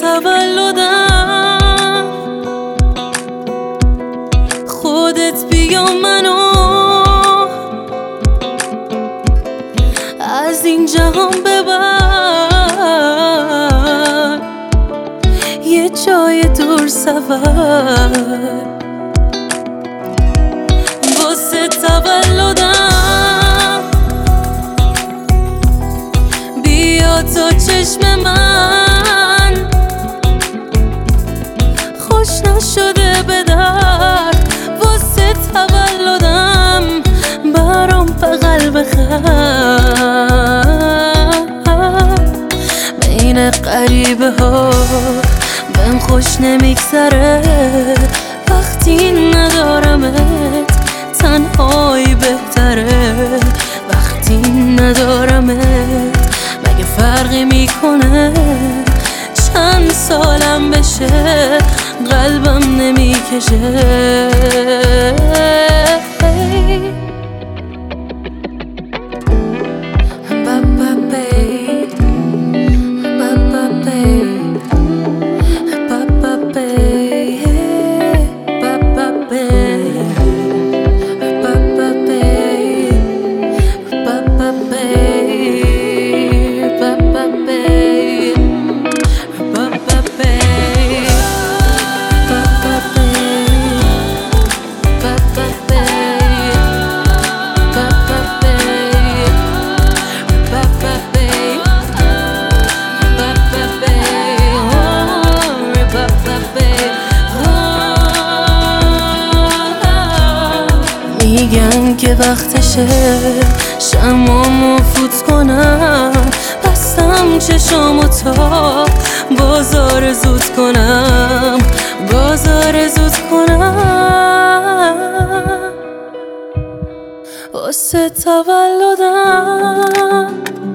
تولدم خودت بیا منو از این جهان ببر یه جای دور سفر واسه تولدم بیا تا چشم من خوش نشده به درد واسه تولدم برام بغل بخر بین غریبه ها بهم خوش نمیگذره وقتی ندارمت تنهایی بهتره وقتی ندارمت مگه فرقی میکنه چند سالم بشه قلبم نمیکشه میگن که وقتشه شمامو فوت کنم بستم چشامو تا بازار زود کنم واسه تولدم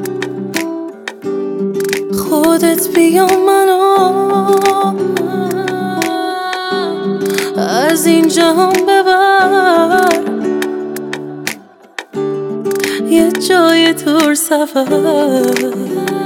خودت بیا منو از این جهان ببر یه جای دور سفر